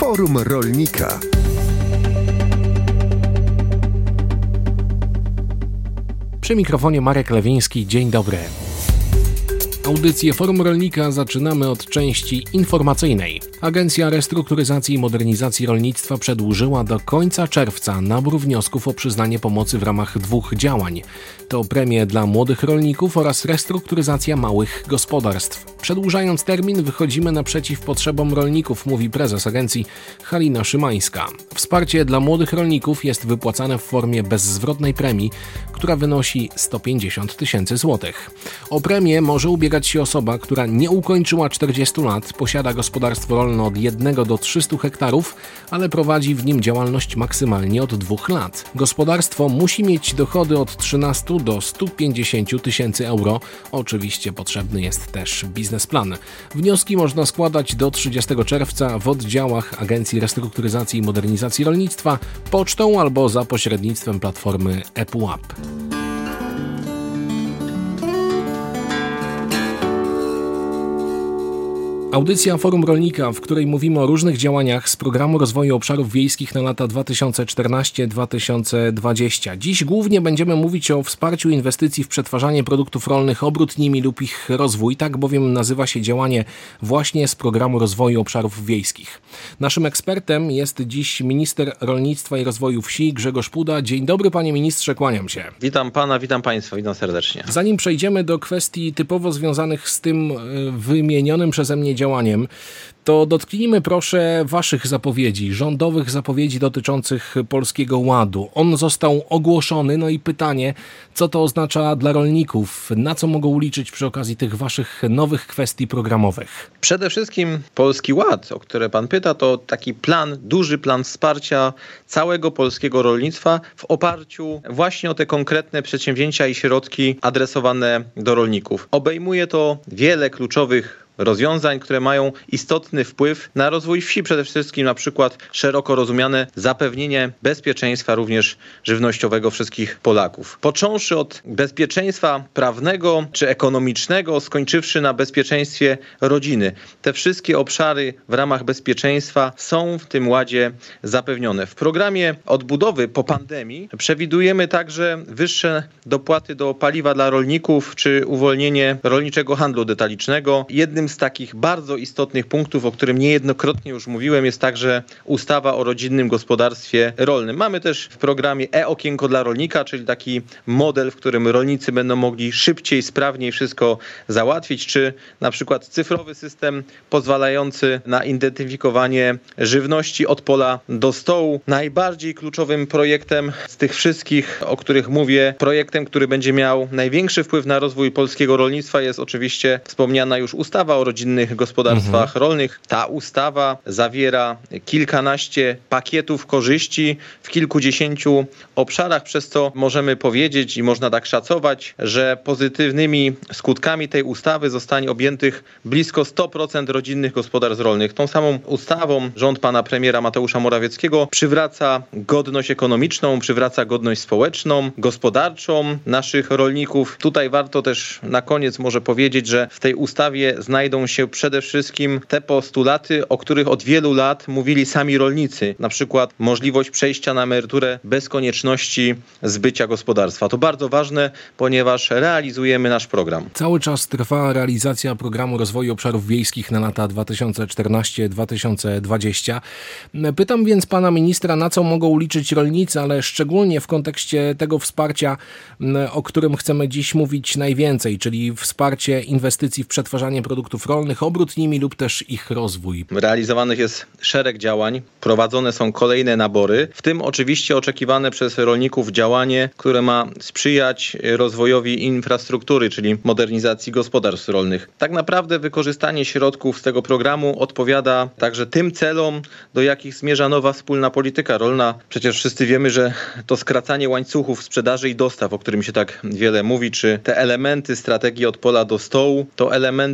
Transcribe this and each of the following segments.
Forum Rolnika. Przy mikrofonie Marek Lewiński. Dzień dobry. Audycję Forum Rolnika zaczynamy od części informacyjnej. Agencja Restrukturyzacji i Modernizacji Rolnictwa przedłużyła do końca czerwca nabór wniosków o przyznanie pomocy w ramach 2 działań. To premie dla młodych rolników oraz restrukturyzacja małych gospodarstw. Przedłużając termin, wychodzimy naprzeciw potrzebom rolników, mówi prezes agencji Halina Szymańska. Wsparcie dla młodych rolników jest wypłacane w formie bezzwrotnej premii, która wynosi 150 000 złotych. O premię może ubiegać się osoba, która nie ukończyła 40 lat, posiada gospodarstwo rolne od 1 do 300 hektarów, ale prowadzi w nim działalność maksymalnie od 2 lat. Gospodarstwo musi mieć dochody od 13 do 150 000 euro. Oczywiście potrzebny jest też biznesplan. Wnioski można składać do 30 czerwca w oddziałach Agencji Restrukturyzacji i Modernizacji Rolnictwa, pocztą albo za pośrednictwem platformy ePUAP. Audycja Forum Rolnika, w której mówimy o różnych działaniach z Programu Rozwoju Obszarów Wiejskich na lata 2014-2020. Dziś głównie będziemy mówić o wsparciu inwestycji w przetwarzanie produktów rolnych, obrót nimi lub ich rozwój. Tak bowiem nazywa się działanie właśnie z Programu Rozwoju Obszarów Wiejskich. Naszym ekspertem jest dziś minister rolnictwa i rozwoju wsi Grzegorz Puda. Dzień dobry, panie ministrze, kłaniam się. Witam pana, witam państwa, witam serdecznie. Zanim przejdziemy do kwestii typowo związanych z tym wymienionym przeze mnie działaniem, to dotknijmy proszę waszych zapowiedzi, rządowych zapowiedzi dotyczących Polskiego Ładu. On został ogłoszony, no i pytanie, co to oznacza dla rolników? Na co mogą liczyć przy okazji tych waszych nowych kwestii programowych? Przede wszystkim Polski Ład, o które pan pyta, to taki plan, duży plan wsparcia całego polskiego rolnictwa w oparciu właśnie o te konkretne przedsięwzięcia i środki adresowane do rolników. Obejmuje to wiele kluczowych rozwiązań, które mają istotny wpływ na rozwój wsi, przede wszystkim na przykład szeroko rozumiane zapewnienie bezpieczeństwa również żywnościowego wszystkich Polaków. Począwszy od bezpieczeństwa prawnego czy ekonomicznego, skończywszy na bezpieczeństwie rodziny. Te wszystkie obszary w ramach bezpieczeństwa są w tym ładzie zapewnione. W programie odbudowy po pandemii przewidujemy także wyższe dopłaty do paliwa dla rolników czy uwolnienie rolniczego handlu detalicznego. Jednym z takich bardzo istotnych punktów, o którym niejednokrotnie już mówiłem, jest także ustawa o rodzinnym gospodarstwie rolnym. Mamy też w programie e-okienko dla rolnika, czyli taki model, w którym rolnicy będą mogli szybciej, sprawniej wszystko załatwić, czy na przykład cyfrowy system pozwalający na identyfikowanie żywności od pola do stołu. Najbardziej kluczowym projektem z tych wszystkich, o których mówię, projektem, który będzie miał największy wpływ na rozwój polskiego rolnictwa, jest oczywiście wspomniana już ustawa o rodzinnych gospodarstwach rolnych. Ta ustawa zawiera kilkanaście pakietów korzyści w kilkudziesięciu obszarach, przez co możemy powiedzieć i można tak szacować, że pozytywnymi skutkami tej ustawy zostanie objętych blisko 100% rodzinnych gospodarstw rolnych. Tą samą ustawą rząd pana premiera Mateusza Morawieckiego przywraca godność ekonomiczną, przywraca godność społeczną, gospodarczą naszych rolników. Tutaj warto też na koniec może powiedzieć, że w tej ustawie znajdą się przede wszystkim te postulaty, o których od wielu lat mówili sami rolnicy. Na przykład możliwość przejścia na emeryturę bez konieczności zbycia gospodarstwa. To bardzo ważne, ponieważ realizujemy nasz program. Cały czas trwa realizacja Programu Rozwoju Obszarów Wiejskich na lata 2014-2020. Pytam więc pana ministra, na co mogą liczyć rolnicy, ale szczególnie w kontekście tego wsparcia, o którym chcemy dziś mówić najwięcej, czyli wsparcie inwestycji w przetwarzanie produktów rolnych, obrót nimi lub też ich rozwój. Realizowanych jest szereg działań, prowadzone są kolejne nabory, w tym oczywiście oczekiwane przez rolników działanie, które ma sprzyjać rozwojowi infrastruktury, czyli modernizacji gospodarstw rolnych. Tak naprawdę wykorzystanie środków z tego programu odpowiada także tym celom, do jakich zmierza nowa wspólna polityka rolna. Przecież wszyscy wiemy, że to skracanie łańcuchów sprzedaży i dostaw, o którym się tak wiele mówi, czy te elementy strategii od pola do stołu, to elementy, które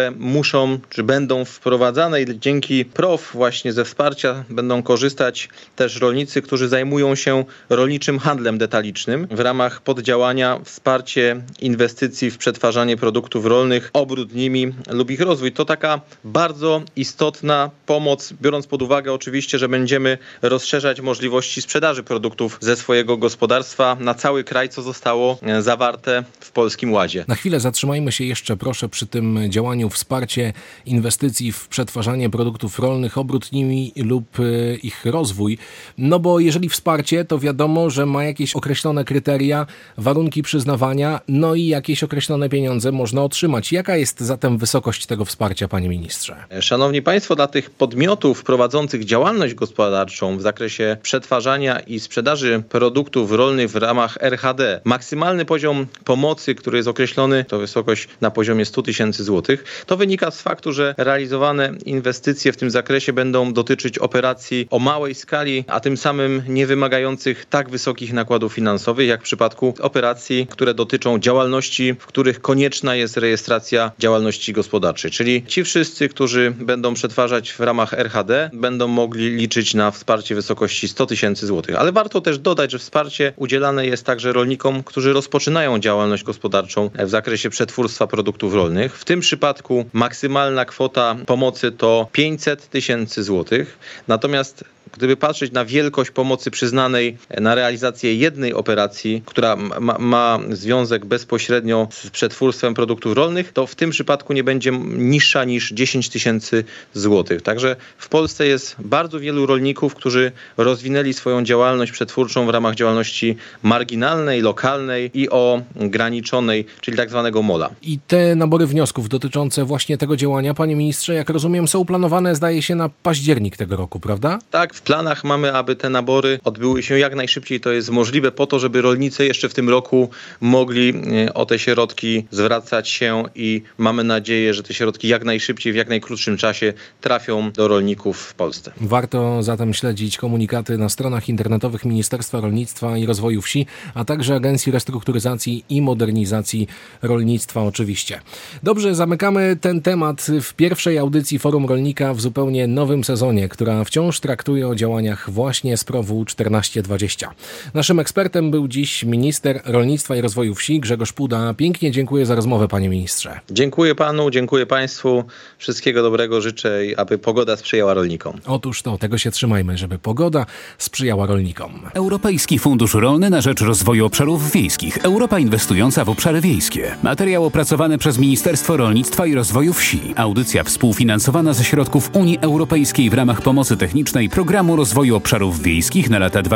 które muszą, czy będą wprowadzane i dzięki PROW właśnie ze wsparcia będą korzystać też rolnicy, którzy zajmują się rolniczym handlem detalicznym w ramach poddziałania wsparcie inwestycji w przetwarzanie produktów rolnych, obrót nimi lub ich rozwój. To taka bardzo istotna pomoc, biorąc pod uwagę oczywiście, że będziemy rozszerzać możliwości sprzedaży produktów ze swojego gospodarstwa na cały kraj, co zostało zawarte w Polskim Ładzie. Na chwilę zatrzymajmy się jeszcze proszę przy tym działaniu wsparcie inwestycji w przetwarzanie produktów rolnych, obrót nimi lub ich rozwój. No bo jeżeli wsparcie, to wiadomo, że ma jakieś określone kryteria, warunki przyznawania, no i jakieś określone pieniądze można otrzymać. Jaka jest zatem wysokość tego wsparcia, panie ministrze? Szanowni Państwo, dla tych podmiotów prowadzących działalność gospodarczą w zakresie przetwarzania i sprzedaży produktów rolnych w ramach RHD, maksymalny poziom pomocy, który jest określony, to wysokość na poziomie 100 tysięcy złotych. To wynika z faktu, że realizowane inwestycje w tym zakresie będą dotyczyć operacji o małej skali, a tym samym nie wymagających tak wysokich nakładów finansowych, jak w przypadku operacji, które dotyczą działalności, w których konieczna jest rejestracja działalności gospodarczej. Czyli ci wszyscy, którzy będą przetwarzać w ramach RHD, będą mogli liczyć na wsparcie w wysokości 100 tysięcy złotych. Ale warto też dodać, że wsparcie udzielane jest także rolnikom, którzy rozpoczynają działalność gospodarczą w zakresie przetwórstwa produktów rolnych. W tym przypadku maksymalna kwota pomocy to 500 tysięcy złotych. Natomiast gdyby patrzeć na wielkość pomocy przyznanej na realizację jednej operacji, która ma związek bezpośrednio z przetwórstwem produktów rolnych, to w tym przypadku nie będzie niższa niż 10 tysięcy złotych. Także w Polsce jest bardzo wielu rolników, którzy rozwinęli swoją działalność przetwórczą w ramach działalności marginalnej, lokalnej i ograniczonej, czyli tak zwanego MOL-a. I te nabory wniosków dotyczące właśnie tego działania, panie ministrze, jak rozumiem, są planowane, zdaje się, na październik tego roku, prawda? Tak, w planach mamy, aby te nabory odbyły się jak najszybciej to jest możliwe, po to, żeby rolnicy jeszcze w tym roku mogli o te środki zwracać się i mamy nadzieję, że te środki jak najszybciej, w jak najkrótszym czasie trafią do rolników w Polsce. Warto zatem śledzić komunikaty na stronach internetowych Ministerstwa Rolnictwa i Rozwoju Wsi, a także Agencji Restrukturyzacji i Modernizacji Rolnictwa oczywiście. Dobrze, zamykamy ten temat w pierwszej audycji Forum Rolnika w zupełnie nowym sezonie, która wciąż traktuje o działaniach właśnie z PROW-u 1420. Naszym ekspertem był dziś minister rolnictwa i rozwoju wsi Grzegorz Puda. Pięknie dziękuję za rozmowę, panie ministrze. Dziękuję panu, dziękuję państwu. Wszystkiego dobrego życzę i aby pogoda sprzyjała rolnikom. Otóż to, tego się trzymajmy, żeby pogoda sprzyjała rolnikom. Europejski Fundusz Rolny na rzecz Rozwoju Obszarów Wiejskich. Europa inwestująca w obszary wiejskie. Materiał opracowany przez Ministerstwo Rolnictwa i Rozwoju Wsi. Audycja współfinansowana ze środków Unii Europejskiej w ramach pomocy technicznej Programu Rozwoju Obszarów Wiejskich na lata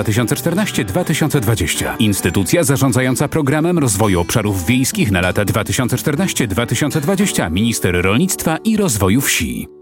2014-2020. Instytucja zarządzająca Programem Rozwoju Obszarów Wiejskich na lata 2014-2020. Minister Rolnictwa i Rozwoju Wsi.